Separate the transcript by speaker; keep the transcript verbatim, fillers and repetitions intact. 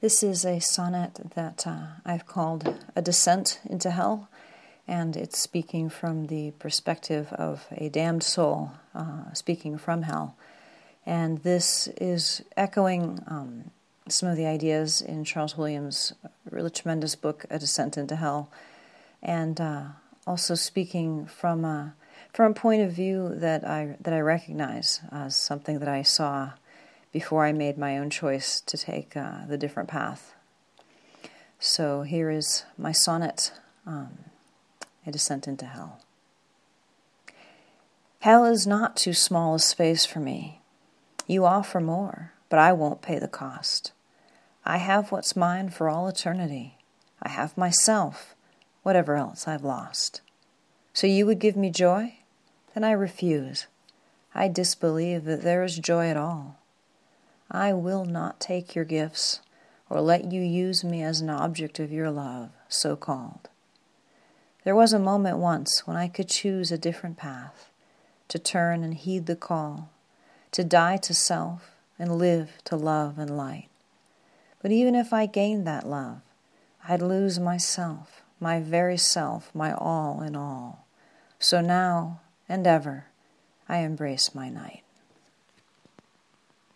Speaker 1: This is a sonnet that uh, I've called A Descent into Hell, and it's speaking from the perspective of a damned soul uh, speaking from hell. And this is echoing um, some of the ideas in Charles Williams' really tremendous book, A Descent into Hell, and uh, also speaking from a, from a point of view that I that I recognize as something that I saw before I made my own choice to take uh, the different path. So here is my sonnet, um, A Descent into Hell. Hell is not too small a space for me. You offer more, but I won't pay the cost. I have what's mine for all eternity. I have myself, whatever else I've lost. So you would give me joy? Then I refuse. I disbelieve that there is joy at all. I will not take your gifts or let you use me as an object of your love, so-called. There was a moment once when I could choose a different path, to turn and heed the call, to die to self and live to love and light. But even if I gained that love, I'd lose myself, my very self, my all in all. So now and ever, I embrace my night.